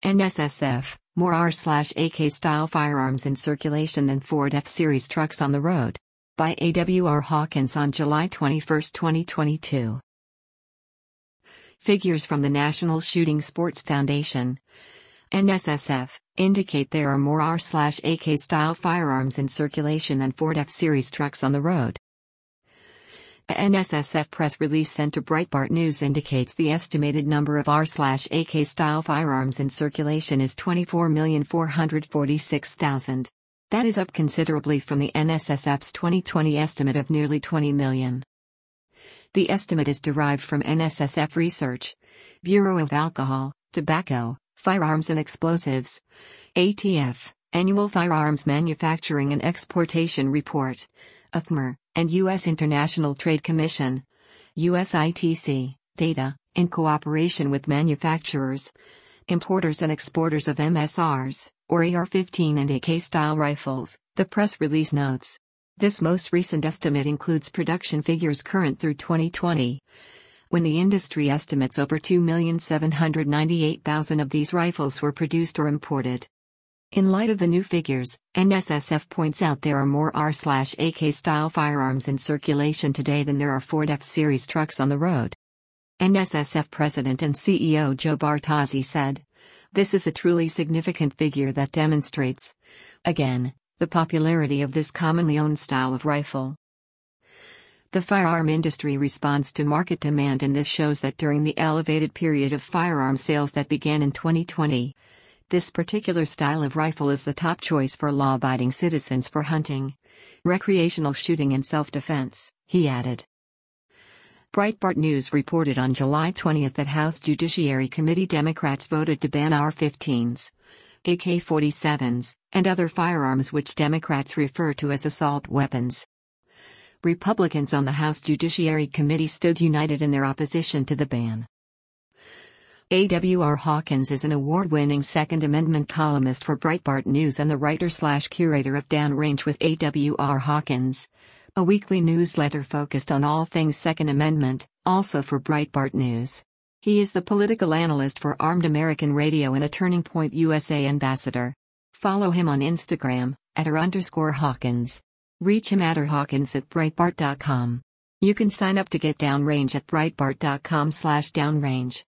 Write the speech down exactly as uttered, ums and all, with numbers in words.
N S S F, more R/A K style firearms in circulation than Ford F-Series trucks on the road. By A W R Hawkins on July twenty-first, twenty twenty-two. Figures from the National Shooting Sports Foundation, N S S F, indicate there are more R/A K style firearms in circulation than Ford F-Series trucks on the road. A N S S F press release sent to Breitbart News indicates the estimated number of R/A K style firearms in circulation is twenty-four million four hundred forty-six thousand. That is up considerably from the N S S F's twenty twenty estimate of nearly twenty million. The estimate is derived from N S S F Research, Bureau of Alcohol, Tobacco, Firearms and Explosives, A T F, Annual Firearms Manufacturing and Exportation Report, U F M R, and U S International Trade Commission, U S I T C, data, in cooperation with manufacturers, importers and exporters of M S Rs, or A R fifteen and A K-style rifles, the press release notes. This most recent estimate includes production figures current through twenty twenty, when the industry estimates over two million seven hundred ninety-eight thousand of these rifles were produced or imported. In light of the new figures, N S S F points out there are more R/A K style firearms in circulation today than there are Ford F-Series trucks on the road. N S S F President and C E O Joe Bartozzi said, "This is a truly significant figure that demonstrates, again, the popularity of this commonly owned style of rifle." The firearm industry responds to market demand, and this shows that during the elevated period of firearm sales that began in twenty twenty, this particular style of rifle is the top choice for law-abiding citizens for hunting, recreational shooting and self-defense, he added. Breitbart News reported on July twentieth that House Judiciary Committee Democrats voted to ban A R fifteens, A K forty-sevens, and other firearms which Democrats refer to as assault weapons. Republicans on the House Judiciary Committee stood united in their opposition to the ban. A W R Hawkins is an award-winning Second Amendment columnist for Breitbart News and the writer-slash-curator of Downrange with A W R Hawkins, a weekly newsletter focused on all things Second Amendment, also for Breitbart News. He is the political analyst for Armed American Radio and a Turning Point U S A ambassador. Follow him on Instagram, at r underscore Hawkins. Reach him at r hawkins at breitbart dot com. You can sign up to get Downrange at breitbart dot com slash downrange.